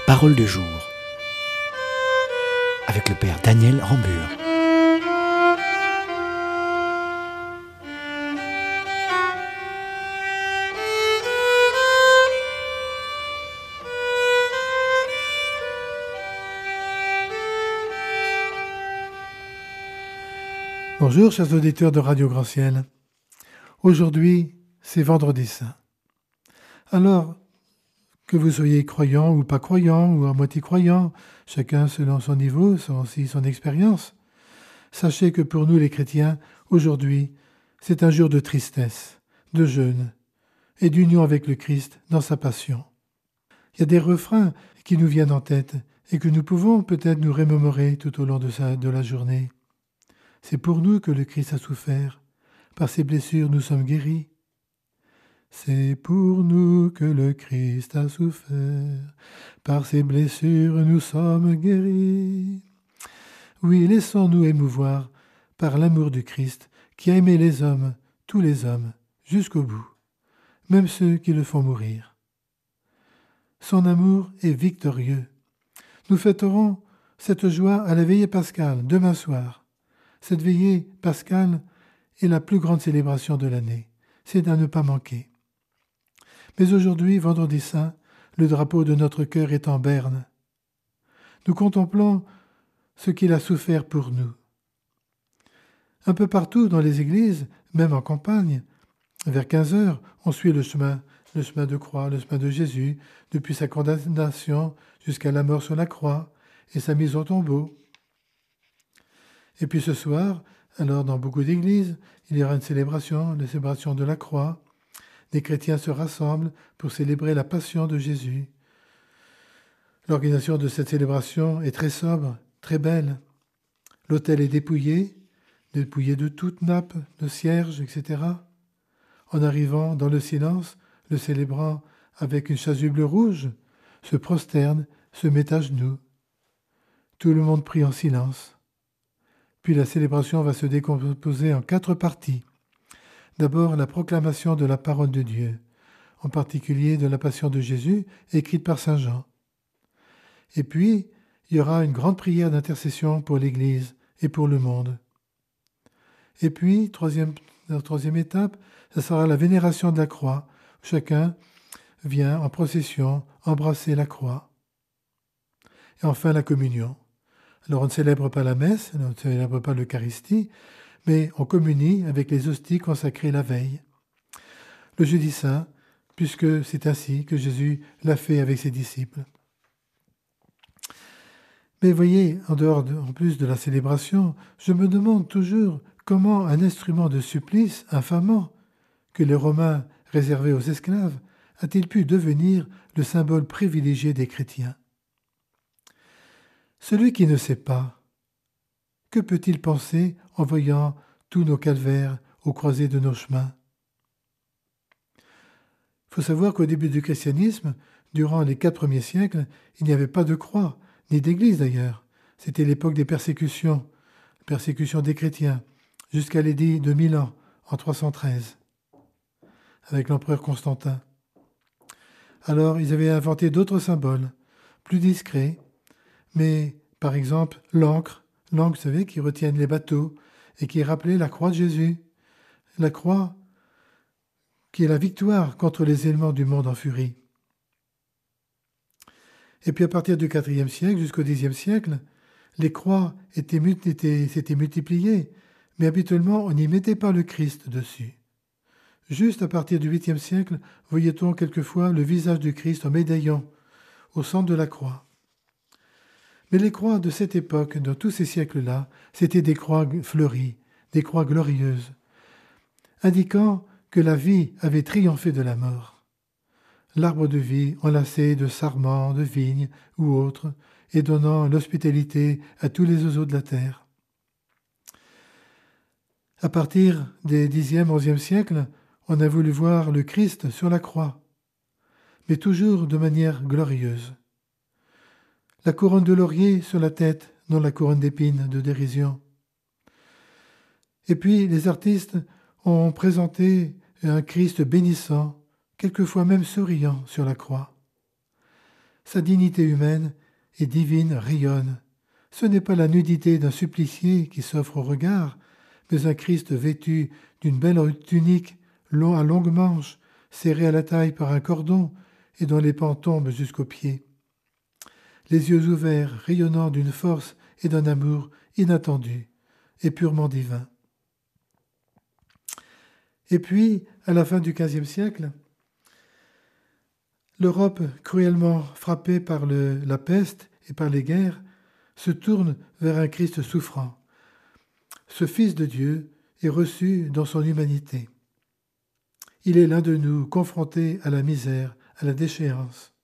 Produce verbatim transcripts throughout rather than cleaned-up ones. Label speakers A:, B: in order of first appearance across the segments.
A: parole de jour avec le Père Daniel Rambure.
B: Bonjour chers auditeurs de Radio Grand Ciel. Aujourd'hui, c'est Vendredi Saint. Alors, que vous soyez croyant ou pas croyant, ou à moitié croyant, chacun selon son niveau, son, aussi son expérience, sachez que pour nous les chrétiens, aujourd'hui, c'est un jour de tristesse, de jeûne et d'union avec le Christ dans sa passion. Il y a des refrains qui nous viennent en tête et que nous pouvons peut-être nous remémorer tout au long de, sa, de la journée. C'est pour nous que le Christ a souffert. Par ses blessures, nous sommes guéris. C'est pour nous que le Christ a souffert. Par ses blessures, nous sommes guéris. Oui, laissons-nous émouvoir par l'amour du Christ qui a aimé les hommes, tous les hommes, jusqu'au bout, même ceux qui le font mourir. Son amour est victorieux. Nous fêterons cette joie à la veillée pascale, demain soir. Cette veillée pascale est la plus grande célébration de l'année. C'est à ne pas manquer. Mais aujourd'hui, Vendredi Saint, le drapeau de notre cœur est en berne. Nous contemplons ce qu'il a souffert pour nous. Un peu partout dans les églises, même en campagne, vers quinze heures, on suit le chemin, le chemin de croix, le chemin de Jésus, depuis sa condamnation jusqu'à la mort sur la croix et sa mise au tombeau. Et puis ce soir, alors dans beaucoup d'églises, il y aura une célébration, la célébration de la croix. Des chrétiens se rassemblent pour célébrer la passion de Jésus. L'organisation de cette célébration est très sobre, très belle. L'autel est dépouillé, dépouillé de toute nappe, de cierges, et cetera. En arrivant dans le silence, le célébrant avec une chasuble rouge se prosterne, se met à genoux. Tout le monde prie en silence. Puis la célébration va se décomposer en quatre parties. D'abord, la proclamation de la parole de Dieu, en particulier de la passion de Jésus, écrite par saint Jean. Et puis, il y aura une grande prière d'intercession pour l'Église et pour le monde. Et puis, troisième, la troisième étape, ce sera la vénération de la croix. Chacun vient en procession embrasser la croix. Et enfin, la communion. Alors on ne célèbre pas la messe, on ne célèbre pas l'Eucharistie, mais on communie avec les hosties consacrées la veille. Le jeudi saint, puisque c'est ainsi que Jésus l'a fait avec ses disciples. Mais voyez, en dehors, de, en plus de la célébration, je me demande toujours comment un instrument de supplice infamant que les Romains réservaient aux esclaves a-t-il pu devenir le symbole privilégié des chrétiens. Celui qui ne sait pas, que peut-il penser en voyant tous nos calvaires aux croisées de nos chemins ? Il faut savoir qu'au début du christianisme, durant les quatre premiers siècles, il n'y avait pas de croix, ni d'église d'ailleurs. C'était l'époque des persécutions, persécutions des chrétiens, jusqu'à l'édit de Milan en trois cent treize, avec l'empereur Constantin. Alors, ils avaient inventé d'autres symboles, plus discrets, mais, par exemple, l'ancre, l'ancre, vous savez, qui retiennent les bateaux et qui rappelait la croix de Jésus. La croix qui est la victoire contre les éléments du monde en furie. Et puis à partir du quatrième siècle jusqu'au dixième siècle, les croix étaient, étaient, s'étaient multipliées, mais habituellement on n'y mettait pas le Christ dessus. Juste à partir du huitième siècle, voyait-on quelquefois le visage du Christ en médaillon, au centre de la croix. Mais les croix de cette époque, dans tous ces siècles-là, c'étaient des croix fleuries, des croix glorieuses, indiquant que la vie avait triomphé de la mort. L'arbre de vie enlacé de sarments, de vignes ou autres, et donnant l'hospitalité à tous les oiseaux de la terre. À partir des dixième, onzième siècles, on a voulu voir le Christ sur la croix, mais toujours de manière glorieuse. La couronne de laurier sur la tête, non la couronne d'épines de dérision. Et puis les artistes ont présenté un Christ bénissant, quelquefois même souriant sur la croix. sa dignité humaine et divine rayonne. Ce n'est pas la nudité d'un supplicié qui s'offre au regard, mais un Christ vêtu d'une belle tunique long à longue manche, serré à la taille par un cordon et dont les pans tombent jusqu'aux pieds. Les yeux ouverts, rayonnant d'une force et d'un amour inattendus et purement divins. Et puis, à la fin du quinzième siècle, l'Europe, cruellement frappée par le, la peste et par les guerres, se tourne vers un Christ souffrant. Ce Fils de Dieu est reçu dans son humanité. Il est l'un de nous, confronté à la misère, à la déchéance.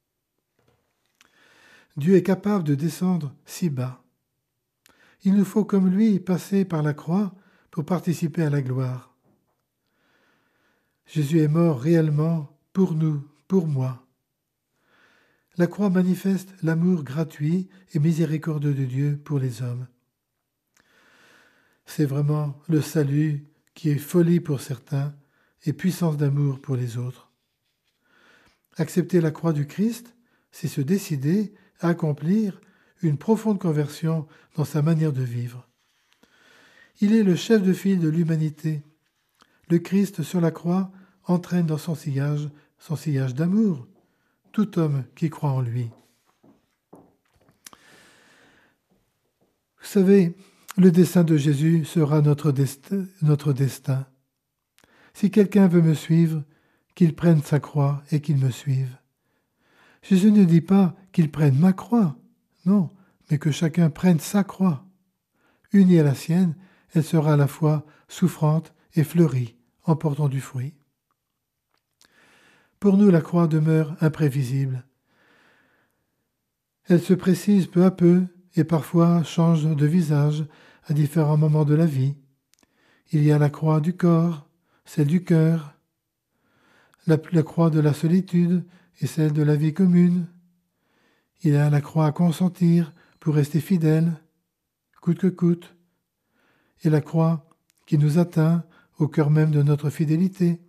B: Dieu est capable de descendre si bas. Il nous faut, comme lui, passer par la croix pour participer à la gloire. Jésus est mort réellement pour nous, pour moi. La croix manifeste l'amour gratuit et miséricordieux de Dieu pour les hommes. C'est vraiment le salut qui est folie pour certains et puissance d'amour pour les autres. Accepter la croix du Christ, c'est se décider à accomplir une profonde conversion dans sa manière de vivre. Il est le chef de file de l'humanité. Le Christ sur la croix entraîne dans son sillage, son sillage d'amour, tout homme qui croit en lui. Vous savez, le dessein de Jésus sera notre destin. Notre destin. Si quelqu'un veut me suivre, qu'il prenne sa croix et qu'il me suive. Jésus ne dit pas qu'il prenne ma croix, non, mais que chacun prenne sa croix. Unie à la sienne, elle sera à la fois souffrante et fleurie, en portant du fruit. Pour nous, la croix demeure imprévisible. Elle se précise peu à peu et parfois change de visage à différents moments de la vie. Il y a la croix du corps, celle du cœur, la, la croix de la solitude et celle de la vie commune. Il y a la croix à consentir pour rester fidèle, coûte que coûte, et la croix qui nous atteint au cœur même de notre fidélité.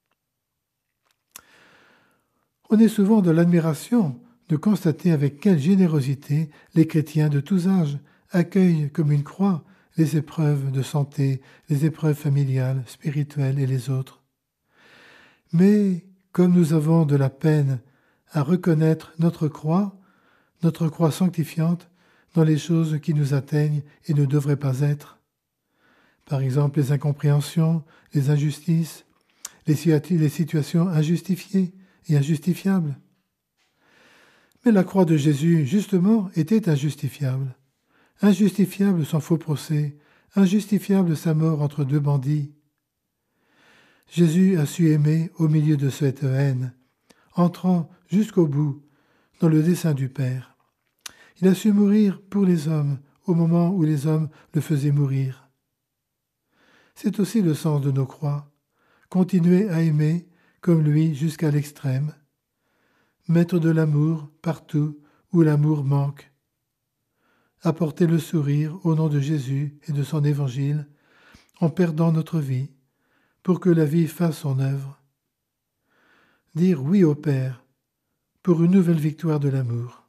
B: On est souvent de l'admiration de constater avec quelle générosité les chrétiens de tous âges accueillent comme une croix les épreuves de santé, les épreuves familiales, spirituelles et les autres. Mais comme nous avons de la peine à reconnaître notre croix, notre croix sanctifiante, dans les choses qui nous atteignent et ne devraient pas être, par exemple les incompréhensions, les injustices, les situations injustifiées et injustifiable. Mais la croix de Jésus, justement, était injustifiable. Injustifiable son faux procès, injustifiable sa mort entre deux bandits. Jésus a su aimer au milieu de cette haine, entrant jusqu'au bout dans le dessein du Père. Il a su mourir pour les hommes au moment où les hommes le faisaient mourir. C'est aussi le sens de nos croix, continuer à aimer comme lui jusqu'à l'extrême, mettre de l'amour partout où l'amour manque, apporter le sourire au nom de Jésus et de son évangile en perdant notre vie pour que la vie fasse son œuvre, dire oui au Père pour une nouvelle victoire de l'amour.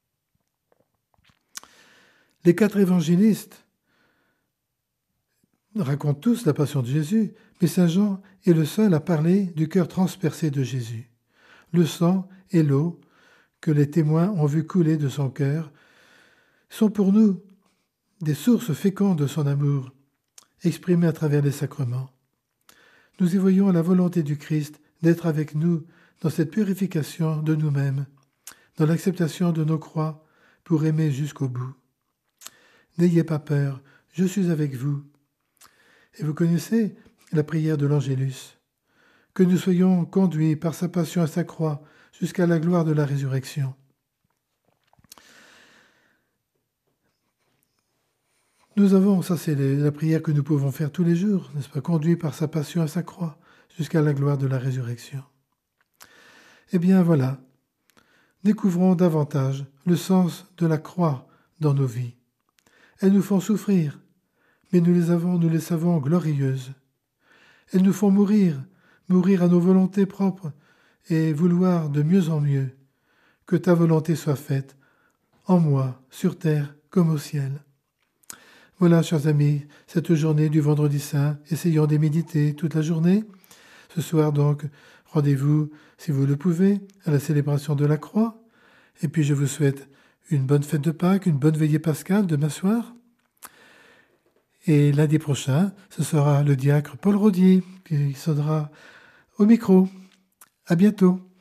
B: Les quatre évangélistes racontent tous la passion de Jésus, mais Saint Jean est le seul à parler du cœur transpercé de Jésus. Le sang et l'eau que les témoins ont vu couler de son cœur sont pour nous des sources fécondes de son amour, exprimées à travers les sacrements. Nous y voyons la volonté du Christ d'être avec nous dans cette purification de nous-mêmes, dans l'acceptation de nos croix pour aimer jusqu'au bout. N'ayez pas peur, je suis avec vous. Et vous connaissez la prière de l'Angélus. Que nous soyons conduits par sa passion à sa croix jusqu'à la gloire de la résurrection. Nous avons, ça c'est la prière que nous pouvons faire tous les jours, n'est-ce pas, conduits par sa passion à sa croix jusqu'à la gloire de la résurrection. Eh bien voilà, découvrons davantage le sens de la croix dans nos vies. Elles nous font souffrir, mais nous les avons, nous les savons glorieuses. Elles nous font mourir, mourir à nos volontés propres et vouloir de mieux en mieux que ta volonté soit faite, en moi, sur terre comme au ciel. Voilà, chers amis, cette journée du Vendredi Saint, essayons d'y méditer toute la journée. Ce soir donc, rendez-vous, si vous le pouvez, à la célébration de la croix. Et puis je vous souhaite une bonne fête de Pâques, une bonne veillée pascale demain soir. Et lundi prochain, ce sera le diacre Paul Rodier qui sonnera au micro. À bientôt.